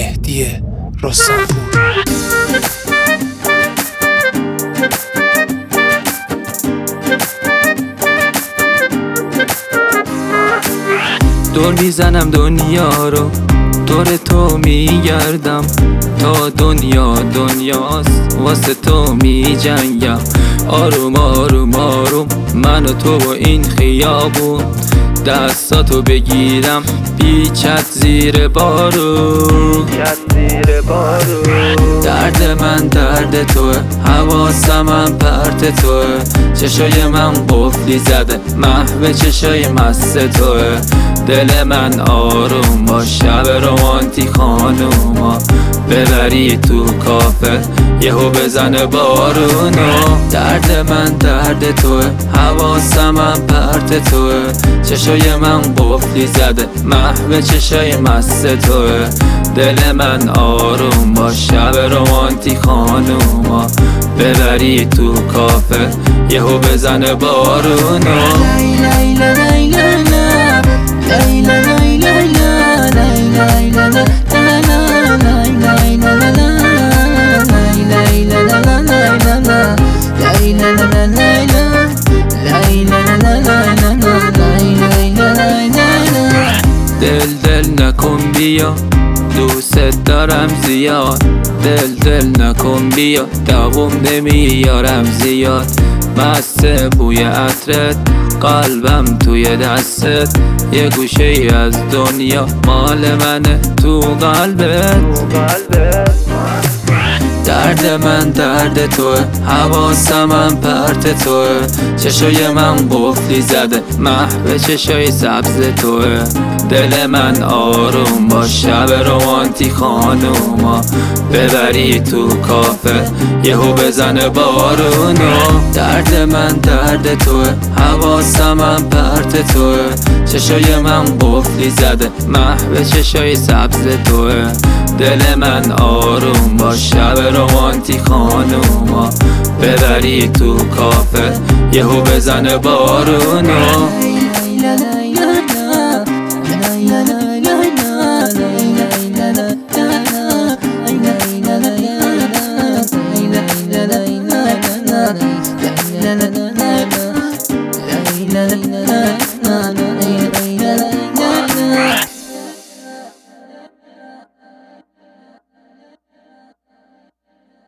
مهدی رستمپور. دور میزنم دنیا رو، دور تو میگردم، تا دنیا دنیاست واسه تو میجنگم. آروم آروم آروم من و تو و این خیابون، دستاتو بگیرم بیچت زیر بارون. درد من درد توه، حواسم هم پرت توه، چشای من قفلی زده محو چشای مست توه. دل من آروم با شب رومانتیک خانوما، ببری تو کافه یهو بزنه بارونو. درد من درد توه، حواسم هم پرت توه، چشای من قفلی زده محو چشای مست توه. دل من آروم با شب رومانتیک خانوما، ببری تو کافه یهو بزنه بارونو. دل دل نکن بیا، دوست دارم زیاد. دل دل نکن بیا، دوام نمیارم زیاد. مست بوی عطرت، قلبم توی دستت، یه گوشه ای از دنیا مال منه تو قلبت. درد من درد توه، حواسم هم پرت توه، چشای من قفلی زده محو چشای سبز توه. دل من آروم با شب رومانتیک خانوما، ببری تو کافه یهو بزنه بارونو. درد من درد توه، حواسم هم پرت توه، چشای من قفلی زده محو چشای سبز توه. دل من آروم با شب رومانتیک خانوما، ببری تو کافه یهو بزنه بارونو. La la la